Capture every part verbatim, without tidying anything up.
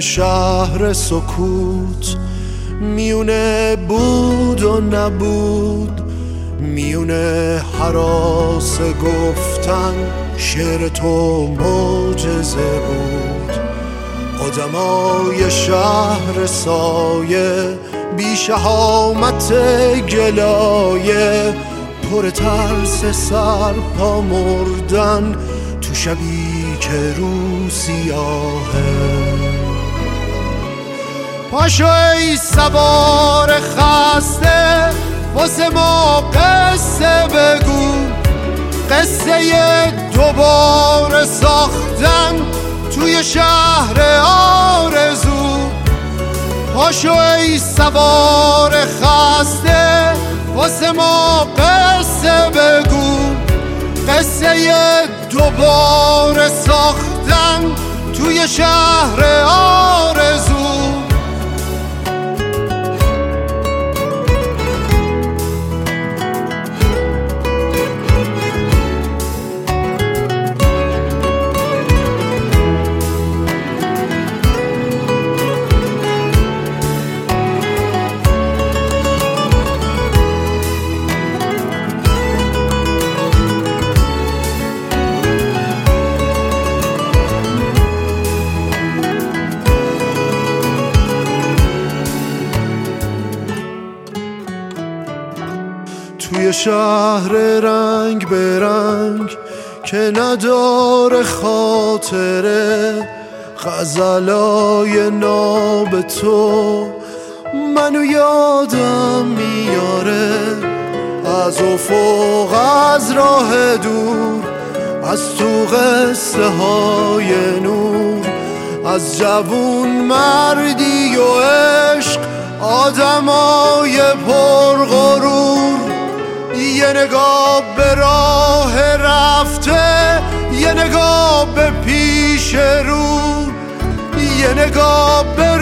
شهر سکوت، میونه بود و نبود، میونه هراس گفتن شعر تو معجزه بود. آدمای شهر سایه بی شهامت گلایه، پر ترس سرپا مردن تو شبی که رو سیاهه. پاشو ای سوار خسته واسه ما قصه بگو، قصه دوباره ساختن توی شهر آرزو. پاشو ای سوار خسته واسه ما قصه بگو، قصه دوباره ساختن توی شهر آرزو. توی شهر رنگ به رنگ که نداره خاطره، غزلای ناب تو منو یادم میاره. از افق از راه دور، از تو قصه های نور، از جوون مردی و عشق آدمای پرغرور. یه نگاه به راه رفته، یه نگاه به پیش رو، یه نگاه به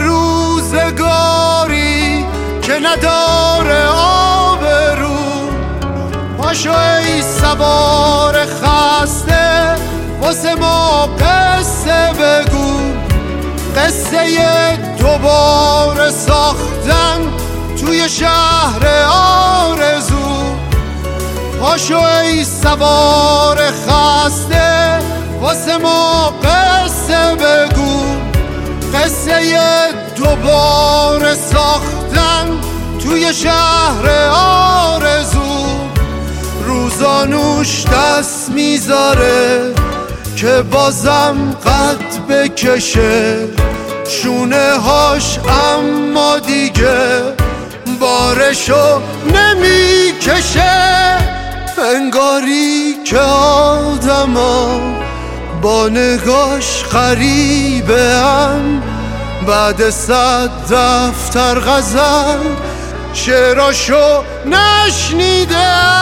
روزگاری که نداره آبرو. پاشو ای سوار خسته واسه ما قصه بگو، قصه دوباره ساختن توی شهر آرزو. پاشو ای سوار خسته واسه ما قصه بگو، قصه دوباره ساختن توی شهر آرزو. روزانوش دست میذاره که بازم قد بکشه، شونه هاش اما دیگه بارشو نمیکشه. انگاری که آدما با نگاش غریبه ان، بعد صد دفتر غزل شعراشو نشنیده.